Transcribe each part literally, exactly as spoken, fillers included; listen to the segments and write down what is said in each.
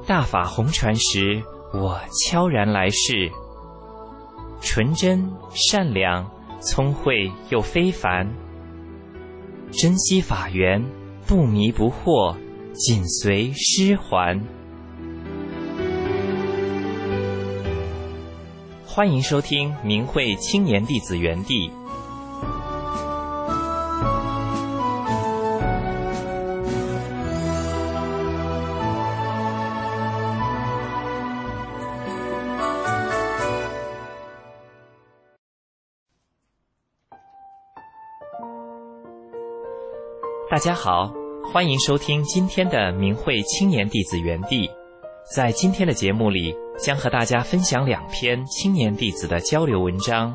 大法红传时，我悄然来世，纯真善良，聪慧又非凡，珍惜法缘，不迷不惑，紧随师还。欢迎收听明慧青年弟子园地。大家好，欢迎收听今天的明慧青年弟子园地。在今天的节目里，将和大家分享两篇青年弟子的交流文章。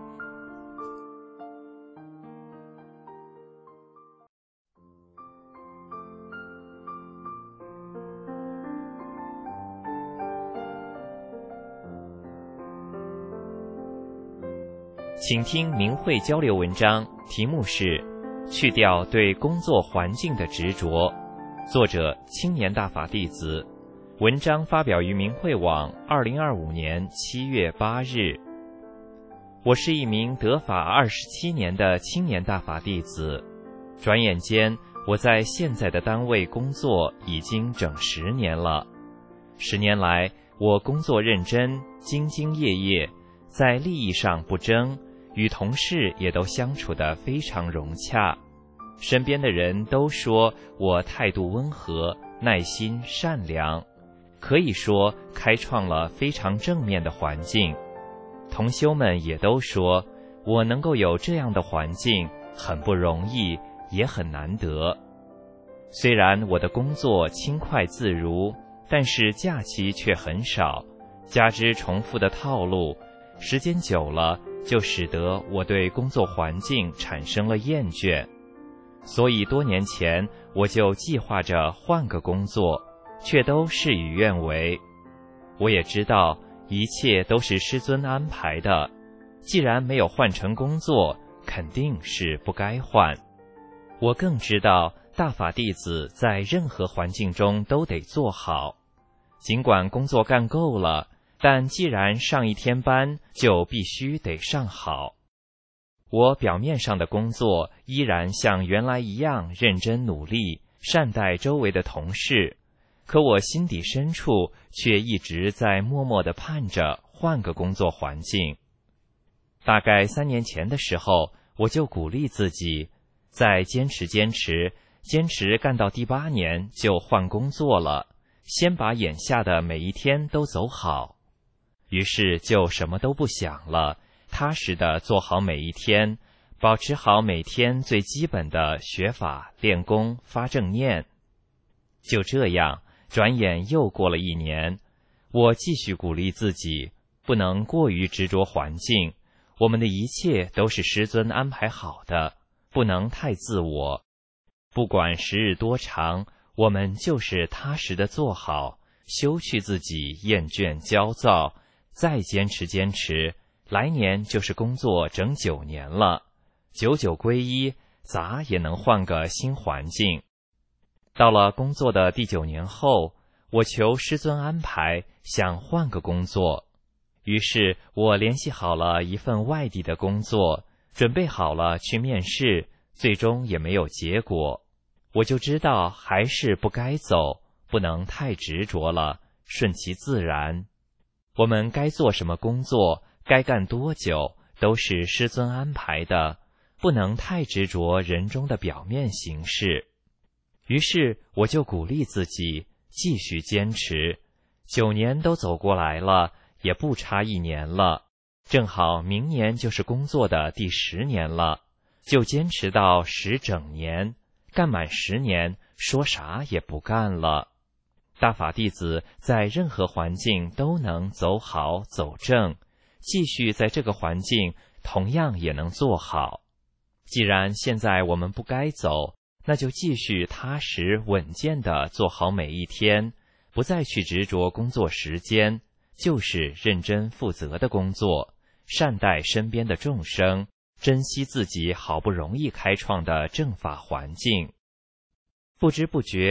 请听明慧交流文章，题目是去掉对工作环境的执着，作者青年大法弟子，文章发表于明慧网二零二五年七月八日。我是一名得法二十七年的青年大法弟子，转眼间我在现在的单位工作已经整十年了。十年来，我工作认真，兢兢业业，在利益上不争，与同事也都相处得非常融洽。身边的人都说我态度温和，耐心善良，可以说开创了非常正面的环境。同修们也都说我能够有这样的环境很不容易，也很难得。虽然我的工作轻快自如，但是假期却很少，加之重复的套路，时间久了就使得我对工作环境产生了厌倦。所以多年前我就计划着换个工作，却都事与愿违。我也知道一切都是师尊安排的，既然没有换成工作，肯定是不该换。我更知道大法弟子在任何环境中都得做好，尽管工作干够了，但既然上一天班，就必须得上好。我表面上的工作依然像原来一样认真努力，善待周围的同事，可我心底深处却一直在默默地盼着换个工作环境。大概三年前的时候，我就鼓励自己，再坚持坚持，坚持干到第八年就换工作了，先把眼下的每一天都走好。于是就什么都不想了，踏实地做好每一天，保持好每天最基本的学法、练功、发正念。就这样，转眼又过了一年，我继续鼓励自己，不能过于执着环境，我们的一切都是师尊安排好的，不能太自我。不管时日多长，我们就是踏实地做好，休去自己厌倦焦躁，再坚持坚持，来年就是工作整九年了，九九归一，咋也能换个新环境。到了工作的第九年后，我求师尊安排，想换个工作。于是我联系好了一份外地的工作，准备好了去面试，最终也没有结果。我就知道还是不该走，不能太执着了，顺其自然。我们该做什么工作，该干多久，都是师尊安排的，不能太执着人中的表面形式。于是我就鼓励自己继续坚持，九年都走过来了，也不差一年了，正好明年就是工作的第十年了，就坚持到十整年，干满十年，说啥也不干了。大法弟子在任何环境都能走好走正，继续在这个环境同样也能做好。既然现在我们不该走，那就继续踏实稳健地做好每一天，不再去执着工作时间，就是认真负责的工作，善待身边的众生，珍惜自己好不容易开创的正法环境。不知不觉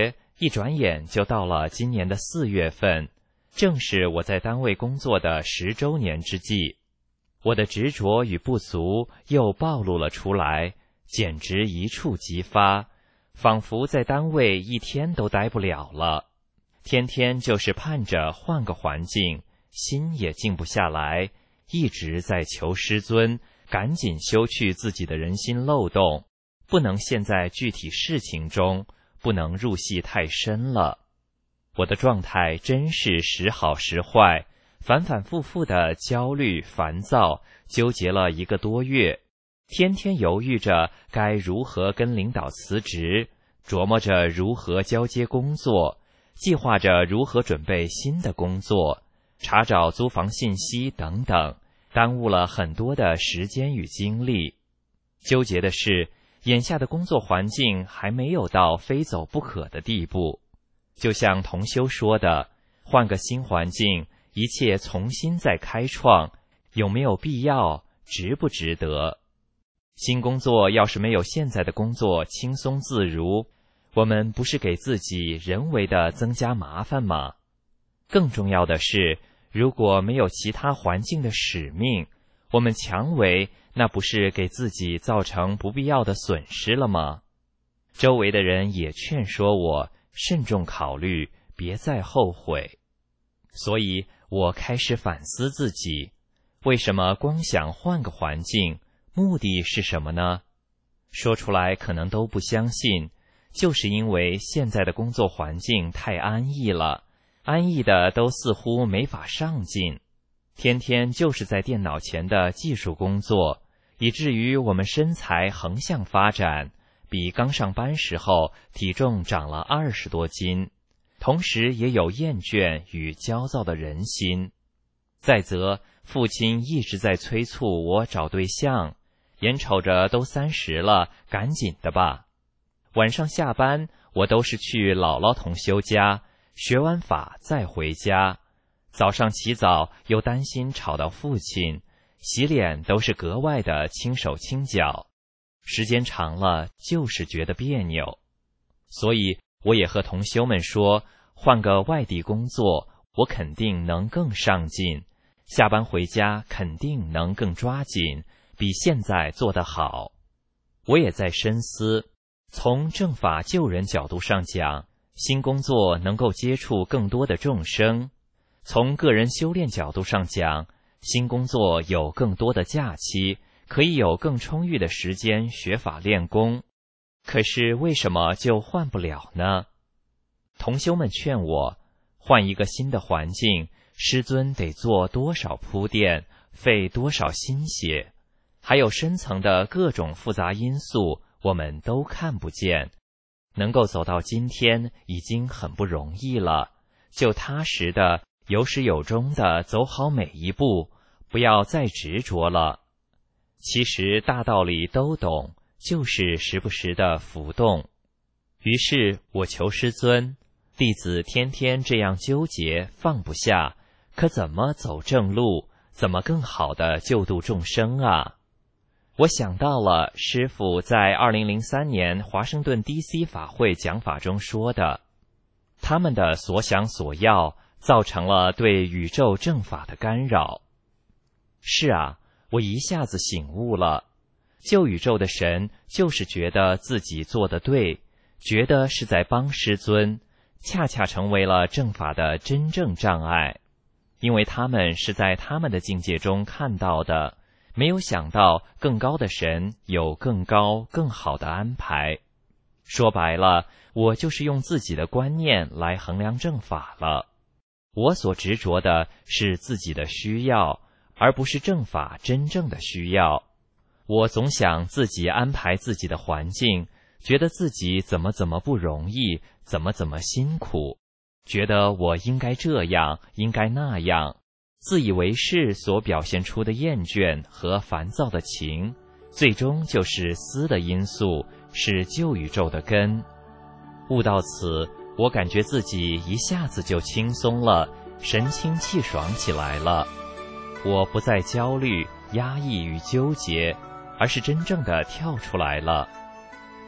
一转眼就到了今年的四月份，正是我在单位工作的十周年之际。我的执着与不足又暴露了出来，简直一触即发，仿佛在单位一天都待不了了，天天就是盼着换个环境，心也静不下来，一直在求师尊赶紧修去自己的人心漏洞，不能陷在具体事情中，不能入戏太深了。我的状态真是时好时坏，反反复复的焦虑烦躁，纠结了一个多月，天天犹豫着该如何跟领导辞职，琢磨着如何交接工作，计划着如何准备新的工作，查找租房信息等等，耽误了很多的时间与精力。纠结的是，眼下的工作环境还没有到非走不可的地步。就像同修说的，换个新环境，一切重新再开创，有没有必要，值不值得？新工作要是没有现在的工作轻松自如，我们不是给自己人为的增加麻烦吗？更重要的是，如果没有其他环境的使命，我们强为，那不是给自己造成不必要的损失了吗？周围的人也劝说我慎重考虑，别再后悔。所以我开始反思自己，为什么光想换个环境，目的是什么呢？说出来可能都不相信，就是因为现在的工作环境太安逸了，安逸的都似乎没法上进，天天就是在电脑前的技术工作，以至于我们身材横向发展，比刚上班时候体重长了二十多斤，同时也有厌倦与焦躁的人心。再则，父亲一直在催促我找对象，眼瞅着都三十了，赶紧的吧。晚上下班，我都是去姥姥同修家，学完法再回家。早上起早又担心吵到父亲，洗脸都是格外的轻手轻脚，时间长了就是觉得别扭。所以我也和同修们说，换个外地工作，我肯定能更上进，下班回家肯定能更抓紧，比现在做得好。我也在深思，从正法救人角度上讲，新工作能够接触更多的众生；从个人修炼角度上讲，新工作有更多的假期，可以有更充裕的时间学法练功。可是为什么就换不了呢？同修们劝我，换一个新的环境，师尊得做多少铺垫，费多少心血，还有深层的各种复杂因素，我们都看不见。能够走到今天已经很不容易了，就踏实的有始有终的走好每一步，不要再执着了。其实大道理都懂，就是时不时的浮动。于是我求师尊，弟子天天这样纠结放不下，可怎么走正路，怎么更好的救度众生啊？我想到了师父在二零零三年华盛顿 D C 法会讲法中说的，他们的所想所要造成了对宇宙正法的干扰。是啊，我一下子醒悟了，救宇宙的神就是觉得自己做得对，觉得是在帮师尊，恰恰成为了正法的真正障碍，因为他们是在他们的境界中看到的，没有想到更高的神有更高更好的安排。说白了，我就是用自己的观念来衡量正法了。我所执着的是自己的需要，而不是正法真正的需要。我总想自己安排自己的环境，觉得自己怎么怎么不容易，怎么怎么辛苦，觉得我应该这样，应该那样，自以为是所表现出的厌倦和烦躁的情，最终就是思的因素，是旧宇宙的根。悟到此，我感觉自己一下子就轻松了，神清气爽起来了。我不再焦虑、压抑与纠结，而是真正的跳出来了。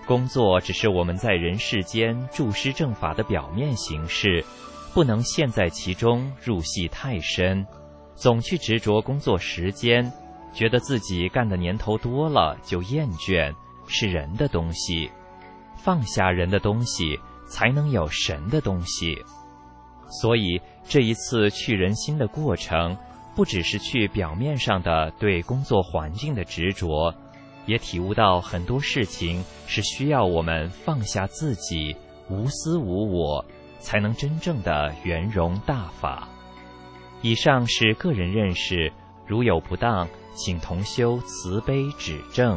工作只是我们在人世间注施正法的表面形式，不能陷在其中入戏太深，总去执着工作时间，觉得自己干的年头多了就厌倦，是人的东西。放下人的东西，才能有神的东西。所以这一次去人心的过程，不只是去表面上的对工作环境的执着，也体悟到很多事情是需要我们放下自己，无私无我，才能真正的圆融大法。以上是个人认识，如有不当，请同修慈悲指正。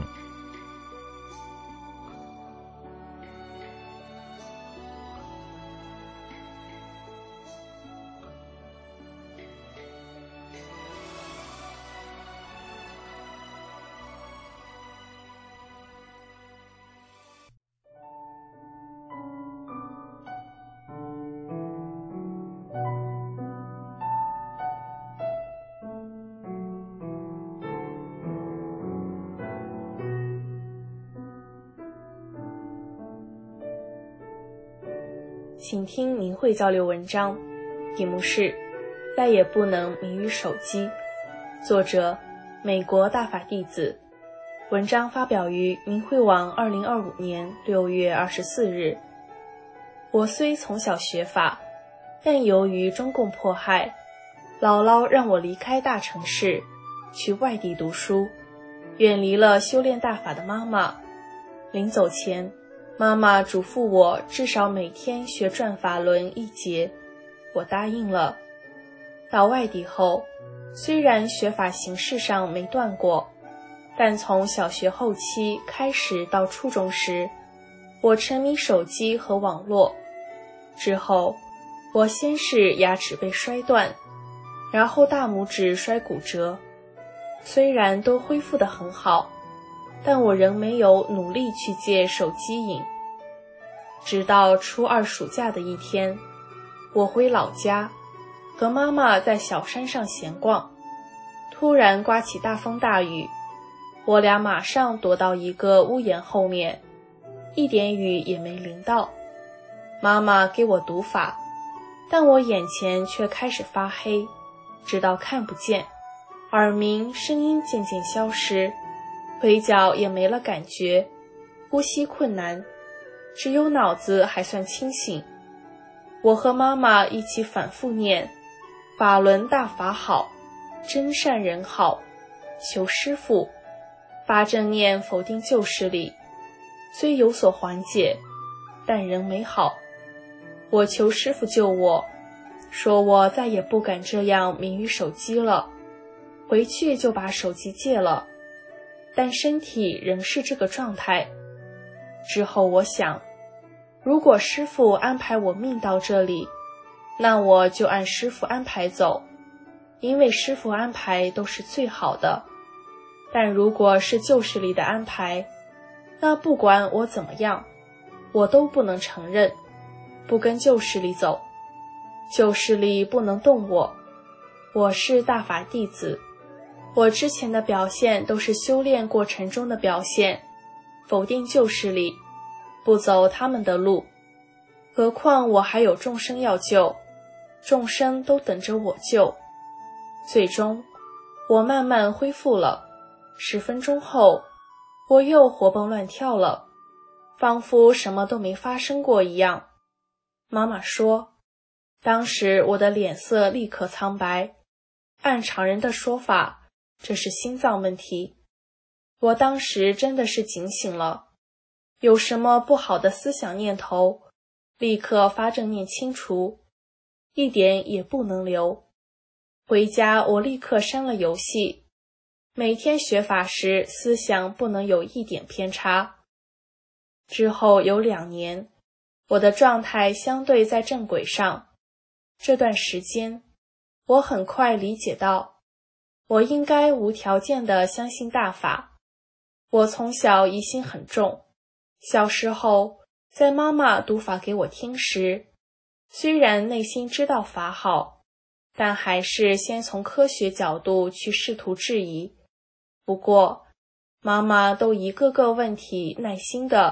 请听明慧交流文章，题目是再也不能迷于手机，作者美国大法弟子，文章发表于明慧网二零二五年六月二十四日。我虽从小学法，但由于中共迫害，姥姥让我离开大城市，去外地读书，远离了修炼大法的妈妈。临走前，妈妈嘱咐我至少每天学转法轮一节，我答应了。到外地后，虽然学法形式上没断过，但从小学后期开始到初中时，我沉迷手机和网络。之后，我先是牙齿被摔断，然后大拇指摔骨折，虽然都恢复得很好，但我仍没有努力去戒手机瘾。直到初二暑假的一天，我回老家，和妈妈在小山上闲逛，突然刮起大风大雨，我俩马上躲到一个屋檐后面，一点雨也没淋到。妈妈给我读法，但我眼前却开始发黑，直到看不见，耳鸣声音渐渐消失，腿脚也没了感觉，呼吸困难，只有脑子还算清醒。我和妈妈一起反复念法轮大法好，真善人好，求师父，发正念否定旧势力，虽有所缓解，但仍没好。我求师父救我，说我再也不敢这样迷于手机了，回去就把手机戒了，但身体仍是这个状态。之后我想，如果师父安排我命到这里，那我就按师父安排走，因为师父安排都是最好的。但如果是旧势力的安排，那不管我怎么样，我都不能承认，不跟旧势力走，旧势力不能动我。我是大法弟子，我之前的表现都是修炼过程中的表现，否定旧势力，不走他们的路。何况我还有众生要救，众生都等着我救。最终，我慢慢恢复了。十分钟后，我又活蹦乱跳了，仿佛什么都没发生过一样。妈妈说，当时我的脸色立刻苍白，按常人的说法，这是心脏问题。我当时真的是警醒了，有什么不好的思想念头，立刻发正念清除，一点也不能留。回家我立刻删了游戏，每天学法时思想不能有一点偏差。之后有两年，我的状态相对在正轨上。这段时间，我很快理解到，我应该无条件地相信大法。我从小疑心很重，小时候在妈妈读法给我听时，虽然内心知道法好，但还是先从科学角度去试图质疑。不过，妈妈都一个个问题耐心地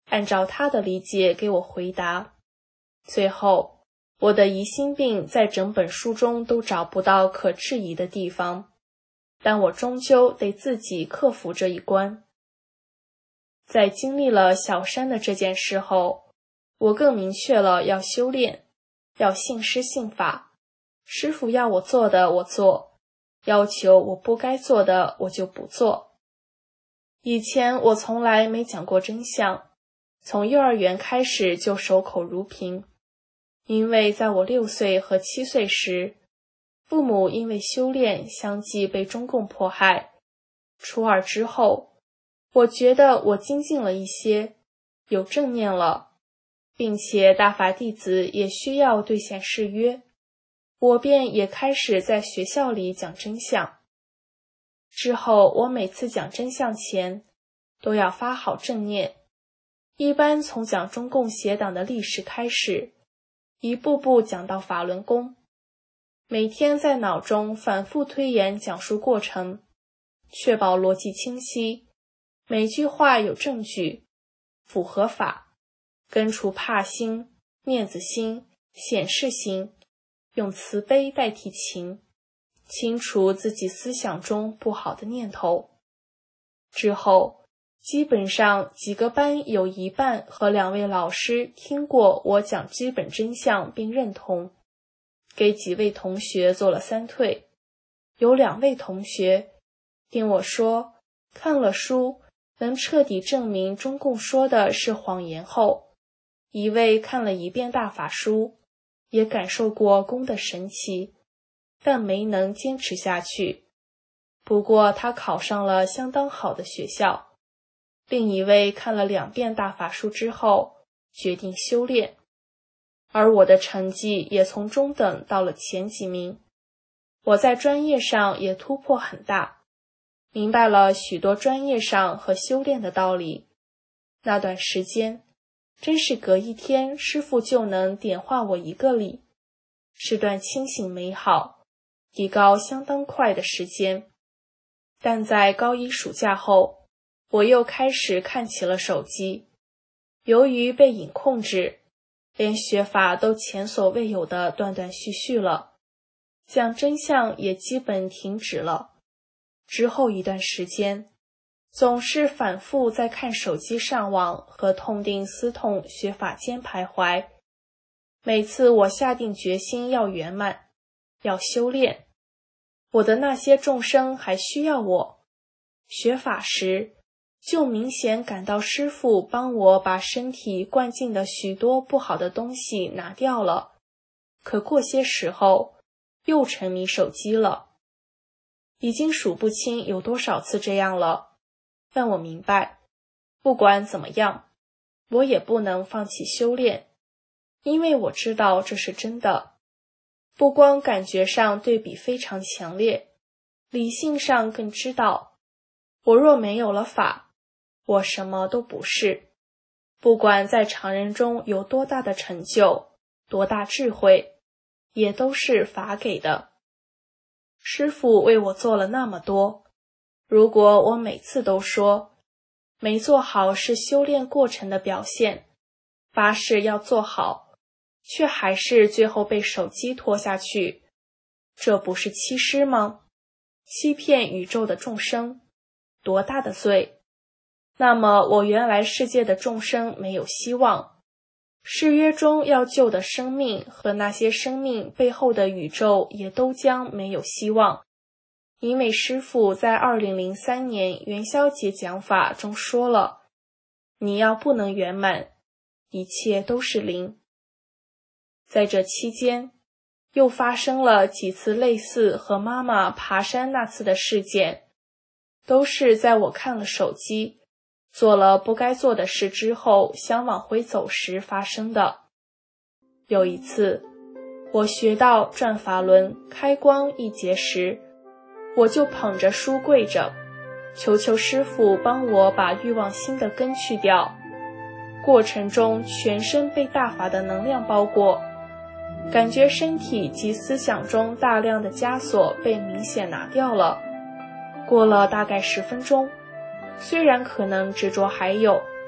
按照他的理解给我回答。最后，我的疑心病在整本书中都找不到可质疑的地方，但我终究得自己克服这一关。在经历了小山的这件事后，我更明确了要修炼，要信师信法，师父要我做的我做，要求我不该做的我就不做。以前我从来没讲过真相，从幼儿园开始就守口如瓶，因为在我六岁和七岁时，父母因为修炼相继被中共迫害。初二之后，我觉得我精进了一些，有正念了，并且大法弟子也需要兑现誓约，我便也开始在学校里讲真相。之后我每次讲真相前都要发好正念，一般从讲中共邪党的历史开始，一步步讲到法轮功，每天在脑中反复推演讲述过程，确保逻辑清晰，每句话有证据，符合法，根除怕心、面子心、显示心，用慈悲代替情，清除自己思想中不好的念头。之后，基本上几个班有一半和两位老师听过我讲基本真相并认同，给几位同学做了三退。有两位同学听我说，看了书能彻底证明中共说的是谎言后，一位看了一遍大法书，也感受过功的神奇，但没能坚持下去。不过他考上了相当好的学校。另一位看了两遍大法书之后，决定修炼。而我的成绩也从中等到了前几名。我在专业上也突破很大，明白了许多专业上和修炼的道理。那段时间，真是隔一天师父就能点化我一个理，是段清醒美好、提高相当快的时间。但在高一暑假后，我又开始看起了手机。由于被瘾控制，连学法都前所未有的断断续续了，讲真相也基本停止了。之后一段时间，总是反复在看手机上网和痛定思痛学法间徘徊。每次我下定决心要圆满，要修炼，我的那些众生还需要我。学法时，就明显感到师父帮我把身体灌进的许多不好的东西拿掉了，可过些时候又沉迷手机了。已经数不清有多少次这样了，但我明白，不管怎么样，我也不能放弃修炼，因为我知道这是真的。不光感觉上对比非常强烈，理性上更知道，我若没有了法，我什么都不是。不管在常人中有多大的成就，多大智慧，也都是法给的。师父为我做了那么多，如果我每次都说没做好是修炼过程的表现，发誓要做好，却还是最后被手机拖下去，这不是欺师吗？欺骗宇宙的众生，多大的罪！那么我原来世界的众生没有希望，誓约中要救的生命和那些生命背后的宇宙也都将没有希望。因为师父在二零零三年元宵节讲法中说了，你要不能圆满，一切都是零。在这期间，又发生了几次类似和妈妈爬山那次的事件，都是在我看了手机，做了不该做的事之后想往回走时发生的。有一次，我学到转法轮开光一节时，我就捧着书跪着，求求师父帮我把欲望心的根去掉。过程中全身被大法的能量包裹，感觉身体及思想中大量的枷锁被明显拿掉了。过了大概十分钟，虽然可能执着还有，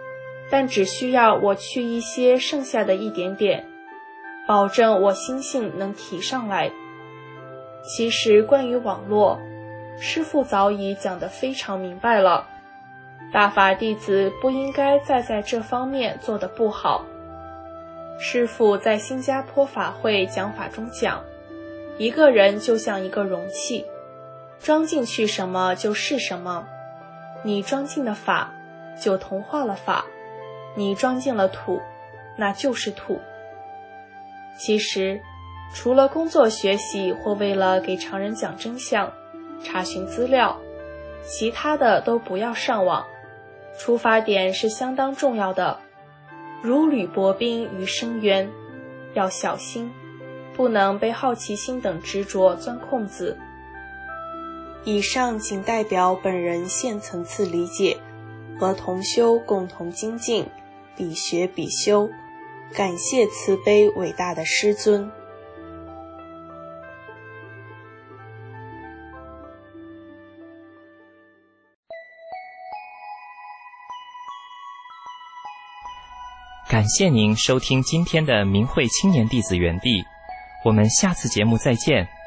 但只需要我去一些剩下的一点点，保证我心性能提上来。其实关于网络，师父早已讲得非常明白了，大法弟子不应该再在这方面做得不好。师父在新加坡法会讲法中讲，一个人就像一个容器，装进去什么就是什么，你装进了法，就同化了法，你装进了土，那就是土。其实除了工作学习或为了给常人讲真相查询资料，其他的都不要上网，出发点是相当重要的，如履薄冰于深渊，要小心，不能被好奇心等执着钻空子。以上仅代表本人现层次理解，和同修共同精进，比学比修，感谢慈悲伟大的师尊。 感谢您收听今天的明慧青年弟子园地，我们下次节目再见。